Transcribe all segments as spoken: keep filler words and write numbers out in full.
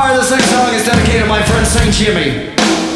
Alright, this next song is dedicated to my friend Saint Jimmy.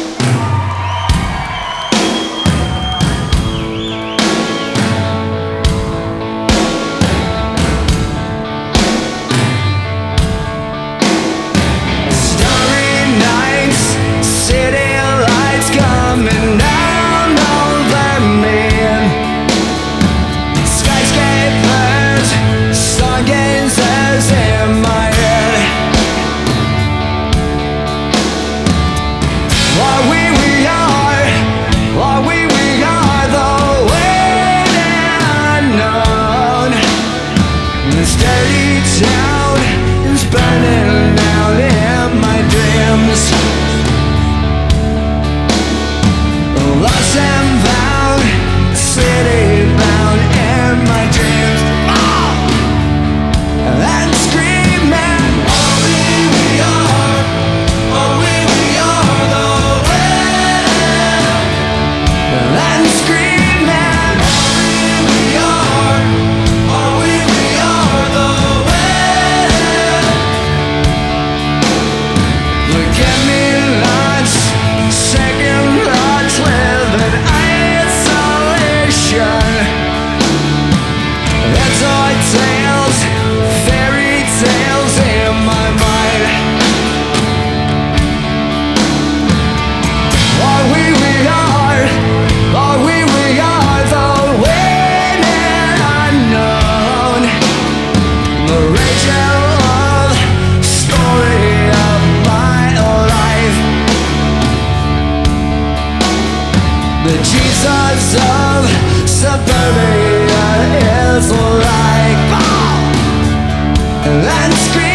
This dirty town is burning out in my dreams. Lost and found, city bound in my dreams. Oh! And screaming, oh we, we are, oh we, we are the way. And screaming, oh we, we are, oh we, we are the way. Look at me lunch, second lunch, living isolation. That's all tales, fairy tales in my mind. Are we, we are, are we, we are the winning unknown. The Rachel of story of my life. The Jesus of suburbia is like, oh! And scream.